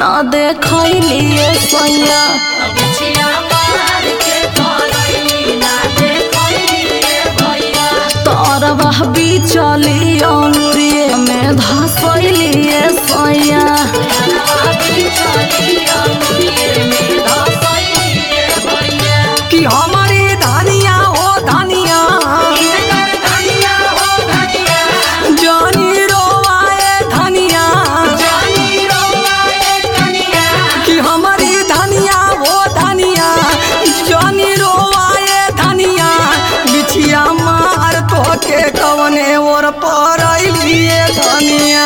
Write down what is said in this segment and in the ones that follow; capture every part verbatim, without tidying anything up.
ना देखैलिए सैया तरवा बिचली अंगुरिये में धसैलिए सैया कि हमारी धनिया हो धनिया जानी रोवाए धनिया कि हमारी धनिया हो धनिया जानी रोवाए धनिया बिछिया मार तो के कवने और परैलिए धनिया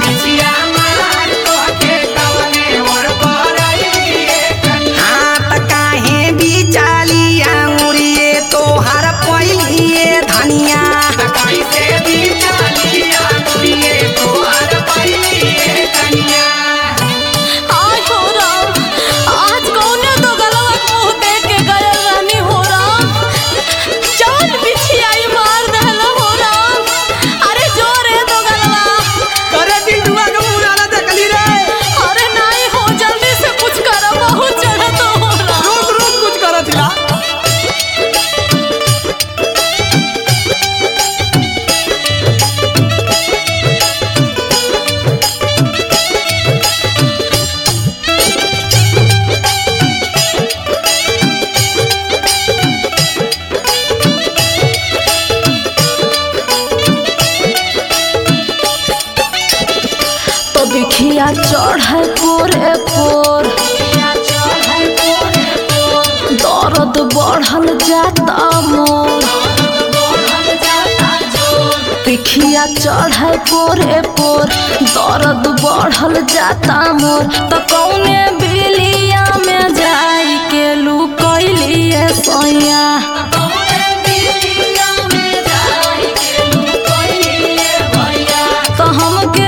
बिखिया चढ़े पोरे पोर दर्द बढ़ल जाता मोर बिखिया चढ़े पोरे पोर दर्द बढ़ल जाता मोर तो कौने बिलिया में जाई के लुकैलिए सैया तो हमके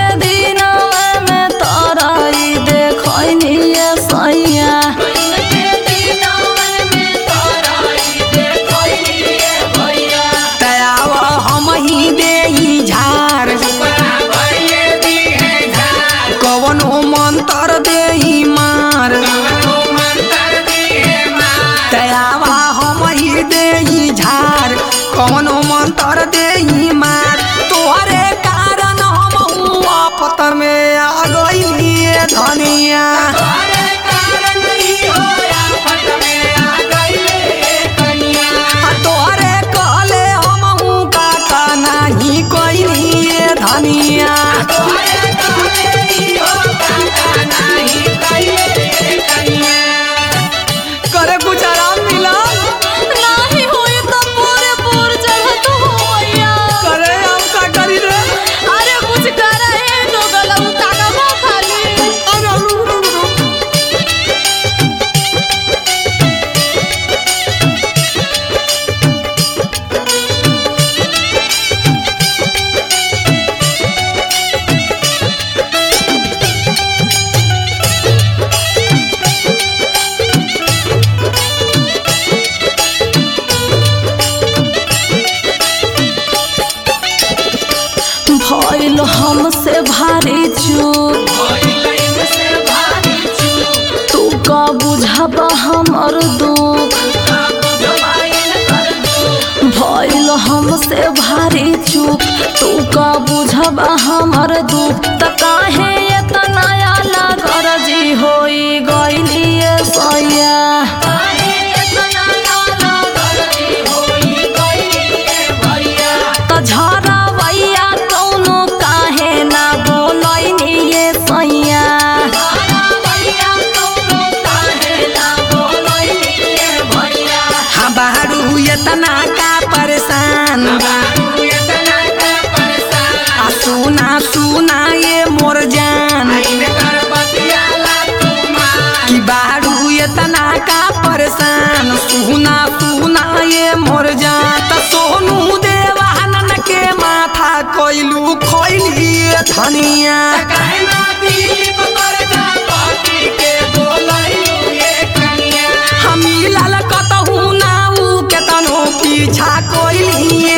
मंतर दे मार तयावा हम ही दे झार कौनो मंतर दे मार तोहरे कारण हम आपत में आ गइलिए धनिया तोहरे कहले हम काका नहीं कइलिए धनिया करे कुछ आराम मिला नहीं होई तो पूरे पूर चढ़त हो भैया करे हम का करी रे अरे कुछ करे है तो गलऊ ताका खाली अरे रुक रुक रुक भइल हमसे भारी चूक तू का बुझब हमर दुख भइल हमसे भारी चूक तू का बुझब हमर दुख त काहे इतना आला गरजी होई गइलिए सैया त झरा तना का परेशान आ सुना सुना ये मोर जान कि बारू ये तना का परेशान सुना सुना ये मोर जान त सोनू देवानन के माथा कोइलू खोइलिए धनिया हम लाल कतहू ना ऊ केतनो पीछा कोइलिए